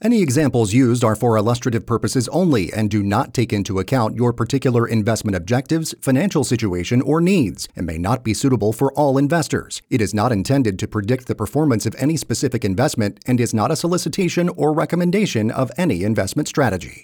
Any examples used are for illustrative purposes only and do not take into account your particular investment objectives, financial situation, or needs, and may not be suitable for all investors. It is not intended to predict the performance of any specific investment and is not a solicitation or recommendation of any investment strategy.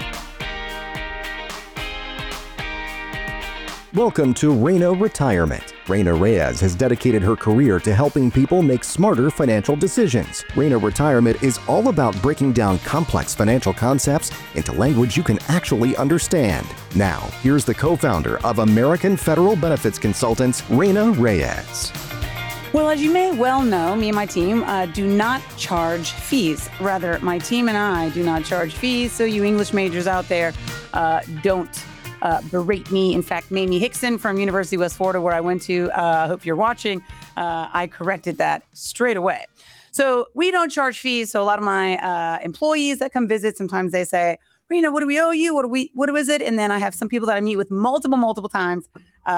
Welcome to Reina Retirement. Reina Reyes has dedicated her career to helping people make smarter financial decisions. Reina Retirement is all about breaking down complex financial concepts into language you can actually understand. Now, here's the co-founder of American Federal Benefits Consultants, Reina Reyes. Well, as you may well know, me and my team do not charge fees. Rather, my team and I do not charge fees, so you English majors out there don't berate me. In fact, Mamie Hickson from University of West Florida, where I went to, I hope you're watching, I corrected that straight away. So we don't charge fees. So a lot of my employees that come visit, sometimes they say, Reina, what do we owe you? What is it? And then I have some people that I meet with multiple times,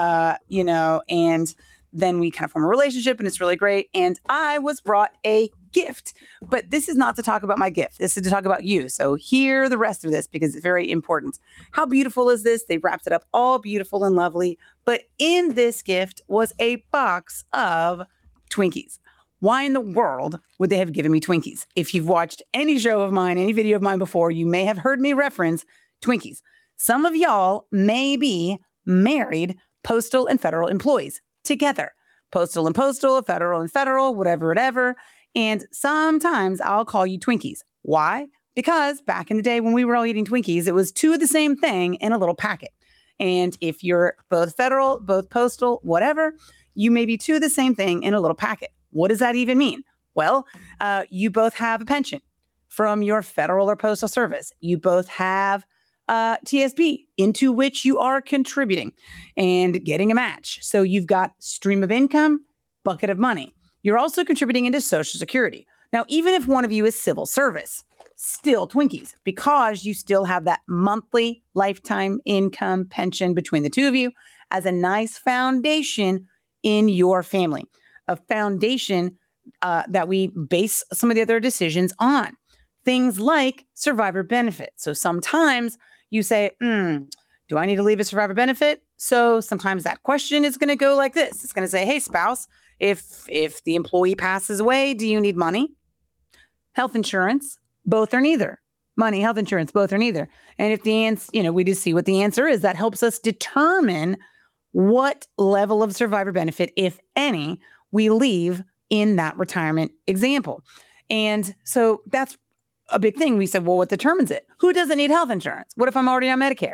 and then we kind of form a relationship and it's really great. And I was brought a gift, but this is not to talk about my gift. This is to talk about you. So hear the rest of this because it's very important. How beautiful is this? They wrapped it up all beautiful and lovely. But in this gift was a box of Twinkies. Why in the world would they have given me Twinkies? If you've watched any show of mine, any video of mine before, you may have heard me reference Twinkies. Some of y'all may be married postal and federal employees together. Postal and postal, federal and federal, whatever. And sometimes I'll call you Twinkies. Why? Because back in the day when we were all eating Twinkies, it was two of the same thing in a little packet. And if you're both federal, both postal, whatever, you may be two of the same thing in a little packet. What does that even mean? Well, you both have a pension from your federal or postal service. You both have TSP into which you are contributing and getting a match. So you've got stream of income, bucket of money. You're also contributing into Social Security. Now, even if one of you is civil service, still Twinkies, because you still have that monthly lifetime income pension between the two of you as a nice foundation in your family, a foundation that we base some of the other decisions on. Things like survivor benefit. So sometimes you say, do I need to leave a survivor benefit? So sometimes that question is going to go like this. It's going to say, hey, spouse, if the employee passes away, do you need money? Health insurance, both or neither. Money, health insurance, both or neither. And if the answer, we just see what the answer is, that helps us determine what level of survivor benefit, if any, we leave in that retirement example. And so that's a big thing. We said, well, what determines it? Who doesn't need health insurance? What if I'm already on Medicare?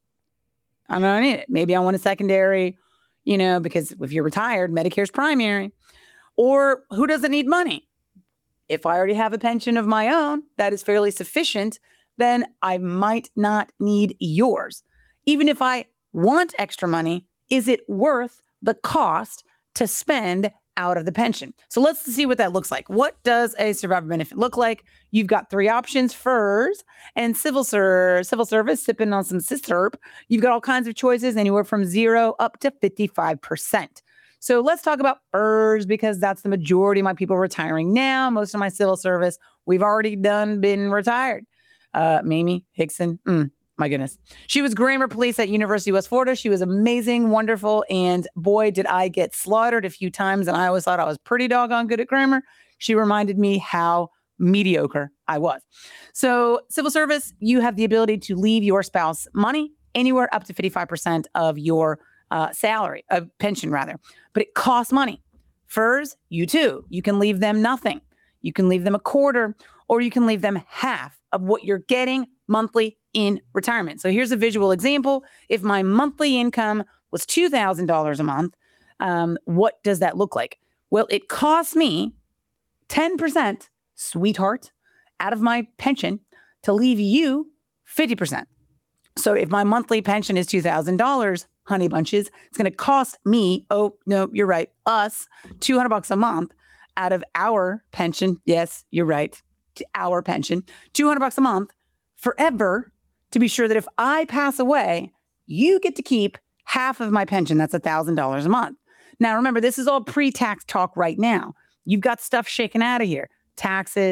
I don't need it. Maybe I want a secondary, because if you're retired, Medicare's primary. Or who doesn't need money? If I already have a pension of my own that is fairly sufficient, then I might not need yours. Even if I want extra money, is it worth the cost to spend out of the pension? So let's see what that looks like. What does a survivor benefit look like? You've got three options: FERS and civil service, sipping on some syrup. You've got all kinds of choices, anywhere from 0 up to 55%. So let's talk about FERS because that's the majority of my people retiring now. Most of my civil service, we've already been retired. Mamie Hickson, my goodness. She was grammar police at University of West Florida. She was amazing, wonderful, and boy, did I get slaughtered a few times, and I always thought I was pretty doggone good at grammar. She reminded me how mediocre I was. So civil service, you have the ability to leave your spouse money anywhere up to 55% of your salary, pension rather, but it costs money. FERS, you too. You can leave them nothing. You can leave them a quarter, or you can leave them half of what you're getting monthly in retirement. So here's a visual example. If my monthly income was $2,000 a month, what does that look like? Well, it costs me 10%, sweetheart, out of my pension to leave you 50%. So if my monthly pension is $2,000, honey bunches, it's going to cost me, oh, no, you're right, us, $200 a month out of our pension. Yes, you're right, our pension, $200 a month forever, to be sure that if I pass away, you get to keep half of my pension. That's $1,000 a month. Now, remember, this is all pre-tax talk right now. You've got stuff shaken out of here. Taxes,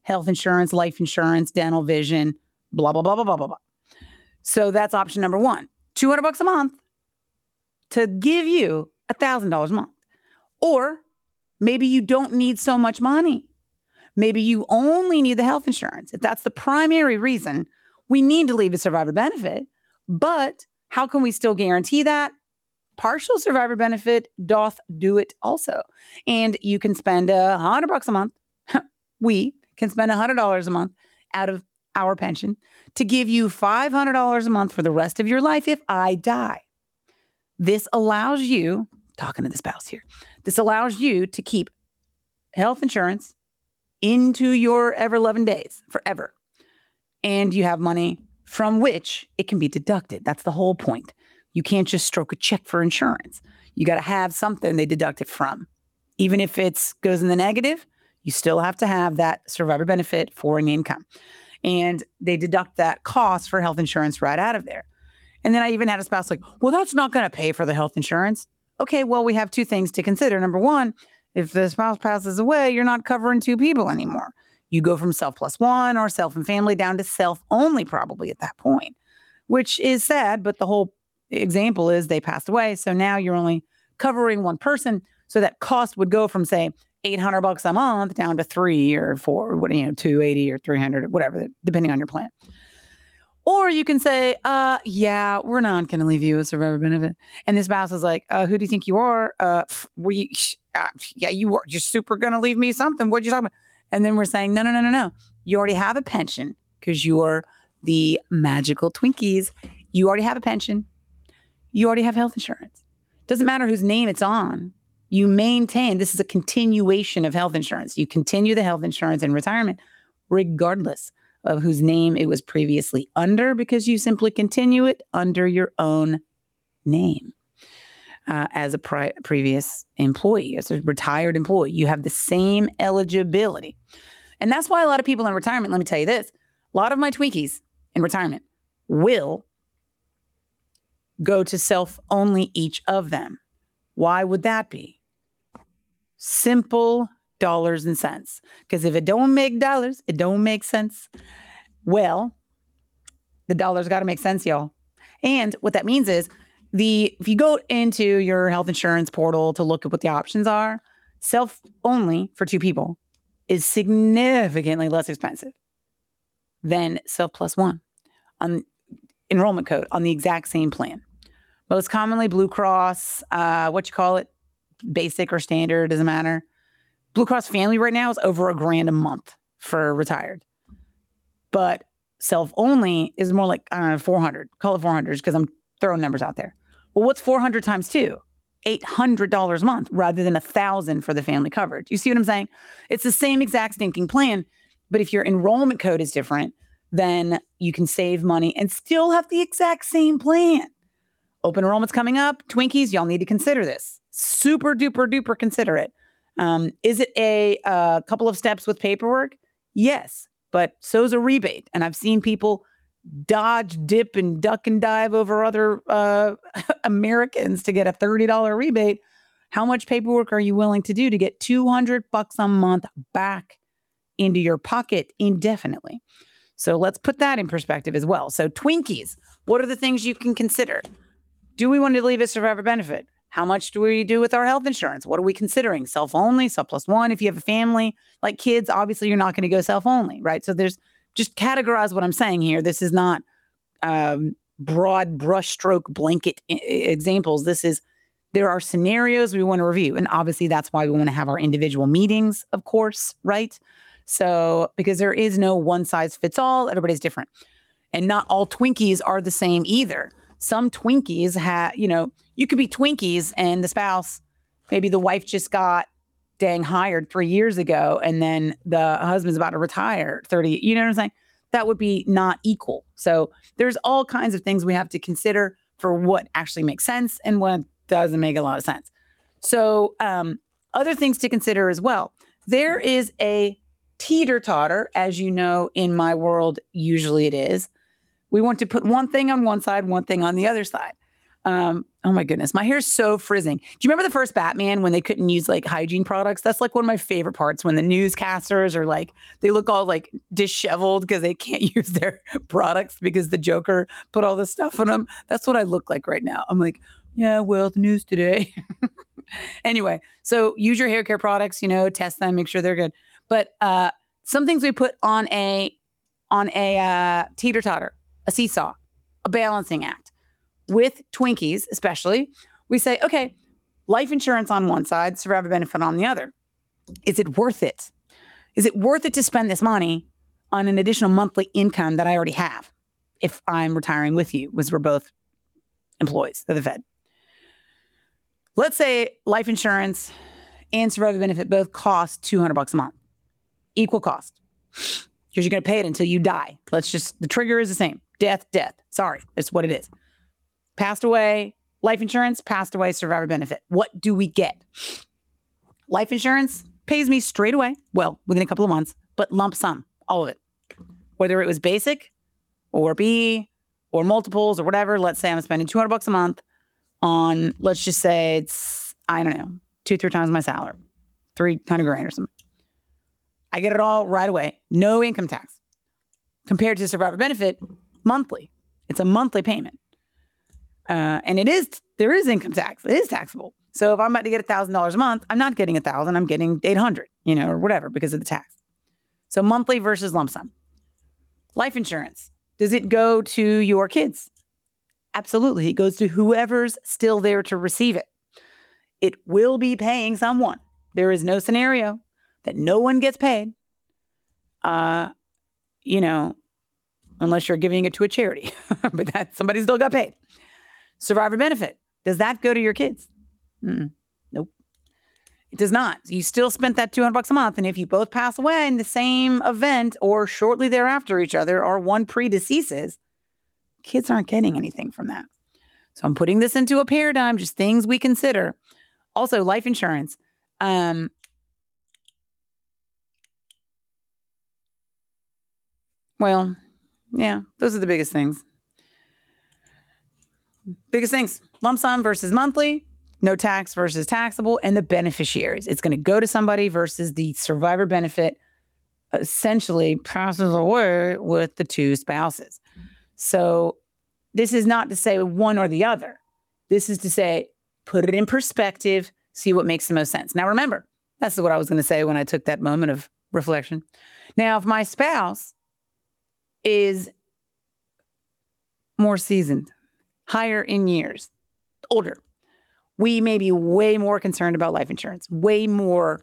health insurance, life insurance, dental, vision, blah, blah, blah, blah, blah, blah, blah. So that's option number one, $200 a month to give you $1,000 a month. Or maybe you don't need so much money. Maybe you only need the health insurance. If that's the primary reason, we need to leave a survivor benefit. But how can we still guarantee that? Partial survivor benefit doth do it also. And you can spend $100 a month. We can spend $100 a month out of our pension to give you $500 a month for the rest of your life if I die. This allows you, talking to the spouse here, this allows you to keep health insurance into your ever-loving days forever. And you have money from which it can be deducted. That's the whole point. You can't just stroke a check for insurance. You got to have something they deduct it from. Even if it goes in the negative, you still have to have that survivor benefit for an income. And they deduct that cost for health insurance right out of there. And then I even had a spouse like, well, that's not going to pay for the health insurance. Okay, well, we have two things to consider. Number one, if the spouse passes away, you're not covering two people anymore. You go from self plus one or self and family down to self only probably at that point, which is sad. But the whole example is they passed away. So now you're only covering one person. So that cost would go from, say, $800 a month down to $300 or $400, $280 or $300, whatever, depending on your plan. Or you can say, yeah, we're not going to leave you a survivor benefit. And the spouse is like, who do you think you are? Yeah, you are. You're super going to leave me something. What are you talking about? And then we're saying, no. You already have a pension because you're the magical Twinkies. You already have a pension. You already have health insurance. Doesn't matter whose name it's on. You maintain, this is a continuation of health insurance. You continue the health insurance in retirement, regardless of whose name it was previously under, because you simply continue it under your own name as a previous employee, as a retired employee. You have the same eligibility. And that's why a lot of people in retirement, let me tell you this, a lot of my Twinkies in retirement will go to self-only, each of them. Why would that be? Simple dollars and cents. Because if it don't make dollars, it don't make sense. Well, the dollars got to make sense, y'all. And what that means is if you go into your health insurance portal to look at what the options are, self only for two people is significantly less expensive than self plus one on enrollment code on the exact same plan. Most commonly Blue Cross, basic or standard, doesn't matter. Blue Cross Family right now is over $1,000 a month for retired. But self-only is more like, 400. Call it 400 because I'm throwing numbers out there. Well, what's 400 times 2? $800 a month rather than $1,000 for the family coverage. You see what I'm saying? It's the same exact stinking plan. But if your enrollment code is different, then you can save money and still have the exact same plan. Open enrollment's coming up. Twinkies, y'all need to consider this. Super duper duper consider it. Is it a couple of steps with paperwork? Yes, but so's a rebate. And I've seen people dodge, dip, and duck and dive over other Americans to get a $30 rebate. How much paperwork are you willing to do to get $200 a month back into your pocket indefinitely? So let's put that in perspective as well. So Twinkies, what are the things you can consider? Do we want to leave a survivor benefit? How much do we do with our health insurance? What are we considering? Self-only, self plus one. If you have a family, like kids, obviously you're not going to go self-only, right? So there's just categorize what I'm saying here. This is not broad brushstroke blanket examples. There are scenarios we want to review. And obviously that's why we want to have our individual meetings, of course, right? So because there is no one size fits all, everybody's different. And not all Twinkies are the same either. Some Twinkies you could be Twinkies and the spouse, maybe the wife just got hired 3 years ago and then the husband's about to retire 30, you know what I'm saying? That would be not equal. So there's all kinds of things we have to consider for what actually makes sense and what doesn't make a lot of sense. So other things to consider as well. There is a teeter-totter, as you know, in my world, usually it is. We want to put one thing on one side, one thing on the other side. Oh my goodness, my hair's so frizzing. Do you remember the first Batman when they couldn't use like hygiene products? That's like one of my favorite parts when the newscasters are like, they look all like disheveled because they can't use their products because the Joker put all this stuff on them. That's what I look like right now. I'm like, yeah, well, the news today. Anyway, so use your hair care products, test them, make sure they're good. But some things we put on a teeter-totter, a seesaw, a balancing act. With Twinkies, especially, we say, okay, life insurance on one side, survivor benefit on the other. Is it worth it? Is it worth it to spend this money on an additional monthly income that I already have if I'm retiring with you, because we're both employees of the Fed? Let's say life insurance and survivor benefit both cost $200 a month. Equal cost. Because you're going to pay it until you die. The trigger is the same. Death. Sorry, it's what it is. Passed away, life insurance, passed away, survivor benefit. What do we get? Life insurance pays me straight away, well, within a couple of months, but lump sum, all of it. Whether it was basic or B or multiples or whatever, let's say I'm spending $200 a month on, let's just say it's, I don't know, 2-3 times my salary, $300 grand or something. I get it all right away. No income tax. Compared to survivor benefit, monthly. It's a monthly payment. And there is income tax. It is taxable. So if I'm about to get $1,000 a month, I'm not getting $1,000, I'm getting $800, or whatever because of the tax. So monthly versus lump sum. Life insurance. Does it go to your kids? Absolutely. It goes to whoever's still there to receive it. It will be paying someone. There is no scenario that no one gets paid, unless you're giving it to a charity, but that somebody still got paid. Survivor benefit. Does that go to your kids? Nope. It does not. You still spent that $200 a month. And if you both pass away in the same event or shortly thereafter each other, or one predeceases, kids aren't getting anything from that. So I'm putting this into a paradigm, just things we consider. Also, life insurance. Well, yeah, those are the biggest things. Lump sum versus monthly, no tax versus taxable, and the beneficiaries. It's going to go to somebody versus the survivor benefit essentially passes away with the two spouses. So this is not to say one or the other. This is to say, put it in perspective, see what makes the most sense. Now, remember, that's what I was going to say when I took that moment of reflection. Now, if my spouse is more seasoned, higher in years, older, we may be way more concerned about life insurance, way more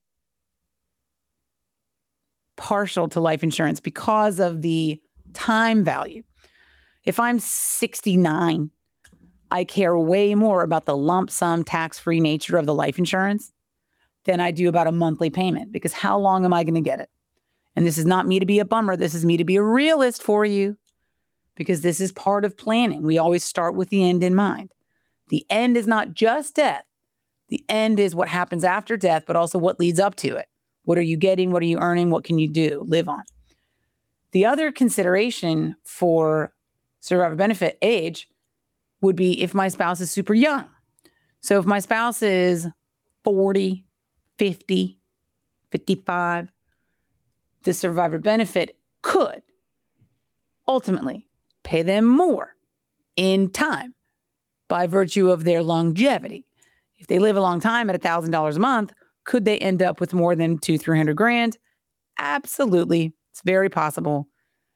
partial to life insurance because of the time value. If I'm 69, I care way more about the lump sum tax-free nature of the life insurance than I do about a monthly payment, because how long am I going to get it? And this is not me to be a bummer. This is me to be a realist for you, because this is part of planning. We always start with the end in mind. The end is not just death. The end is what happens after death, but also what leads up to it. What are you getting? What are you earning? What can you do? Live on. The other consideration for survivor benefit age would be if my spouse is super young. So if my spouse is 40, 50, 55, the survivor benefit could ultimately pay them more in time by virtue of their longevity. If they live a long time at $1,000 a month, could they end up with more than $200,000-$300,000 grand? Absolutely. It's very possible.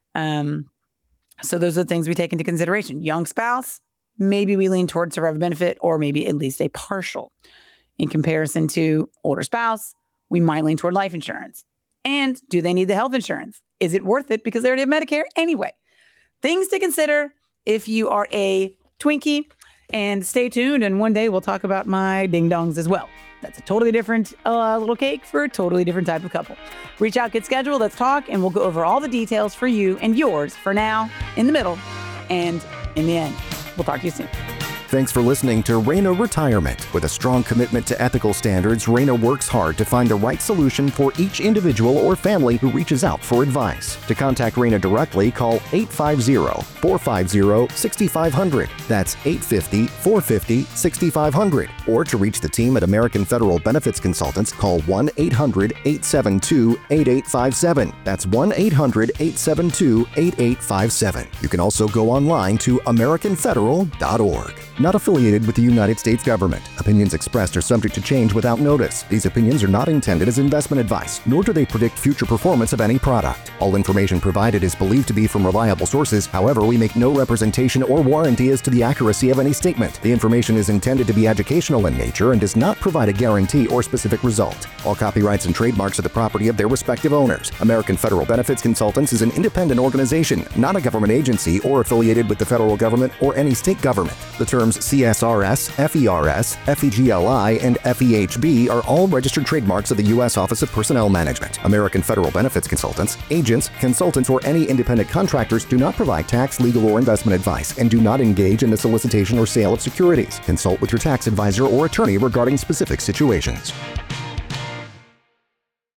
So those are the things we take into consideration. Young spouse, maybe we lean towards survivor benefit, or maybe at least a partial. In comparison to older spouse, we might lean toward life insurance. And do they need the health insurance? Is it worth it because they already have Medicare anyway? Things to consider if you are a Twinkie. And stay tuned, and one day we'll talk about my ding-dongs as well. That's a totally different little cake for a totally different type of couple. Reach out, get scheduled, let's talk, and we'll go over all the details for you and yours for now, in the middle, and in the end. We'll talk to you soon. Thanks for listening to Reyna Retirement. With a strong commitment to ethical standards, Reyna works hard to find the right solution for each individual or family who reaches out for advice. To contact Reyna directly, call 850-450-6500. That's 850-450-6500. Or to reach the team at American Federal Benefits Consultants, call 1-800-872-8857. That's 1-800-872-8857. You can also go online to AmericanFederal.org. Not affiliated with the United States government. Opinions expressed are subject to change without notice. These opinions are not intended as investment advice, nor do they predict future performance of any product. All information provided is believed to be from reliable sources. However, we make no representation or warranty as to the accuracy of any statement. The information is intended to be educational in nature and does not provide a guarantee or specific result. All copyrights and trademarks are the property of their respective owners. American Federal Benefits Consultants is an independent organization, not a government agency or affiliated with the federal government or any state government. The terms CSRS, FERS, FEGLI, and FEHB are all registered trademarks of the U.S. Office of Personnel Management. American Federal Benefits Consultants, agents, consultants, or any independent contractors do not provide tax, legal, or investment advice and do not engage in the solicitation or sale of securities. Consult with your tax advisor or attorney regarding specific situations.